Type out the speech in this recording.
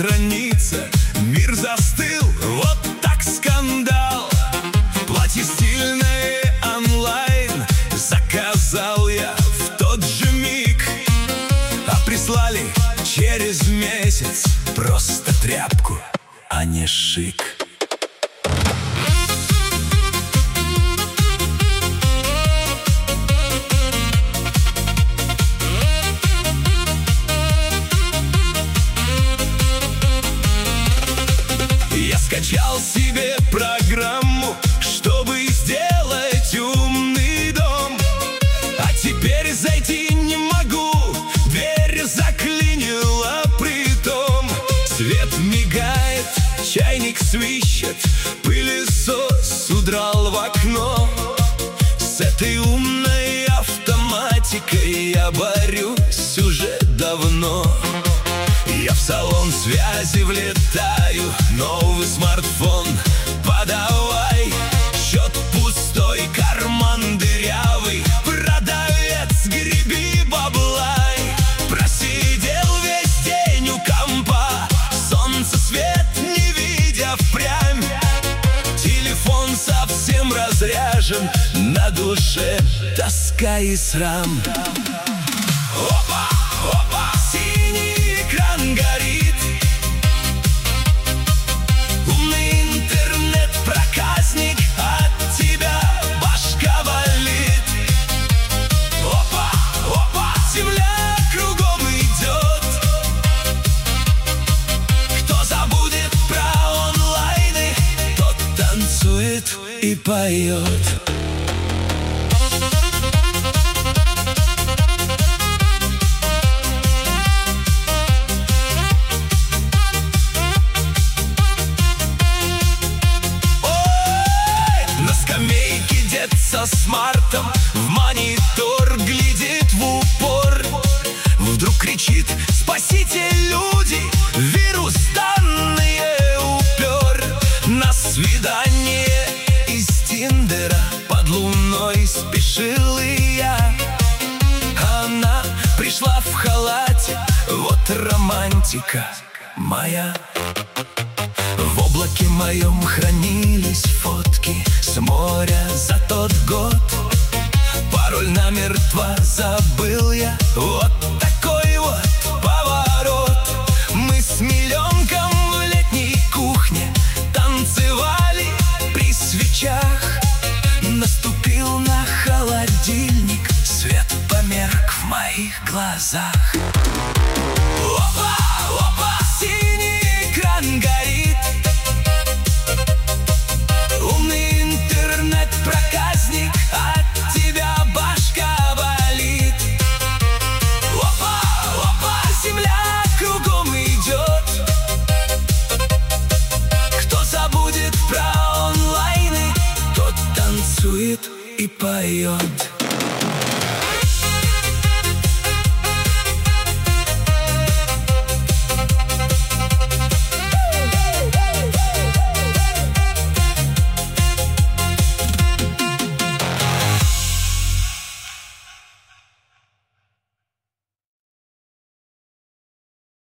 страница, мир застыл, вот так скандал. Платье стильное онлайн заказал я в тот же миг, а прислали через месяц просто тряпку, а не шик. Я скачал себе программу, чтобы сделать умный дом, а теперь зайти не могу, дверь заклинила притом. Свет мигает, чайник свищет, пылесос удрал в окно. С этой умной автоматикой я борюсь уже давно. Я в салон связи влетаю, новый смартфон подавай. Счет пустой, карман дырявый, продавец, греби баблай. Просидел весь день у компа, солнце свет не видя впрямь. Телефон совсем разряжен, на душе тоска и срам. Опа, опа, синий экран горит, умный интернет-проказник, от тебя башка болит. Опа, опа, земля кругом идет. Кто забудет про онлайны, тот танцует и поет. Со смартом в монитор глядит в упор. Вдруг кричит: спасите, люди, вирус данные упер. На свидание из Тиндера под луной спешил и я. Она пришла в халате, вот романтика моя. В облаке моем хранились фотки с моря за тот год. Пароль намертво забыл я, вот такой вот поворот. Мы с миллионком в летней кухне танцевали при свечах. Наступил на холодильник, свет померк в моих глазах.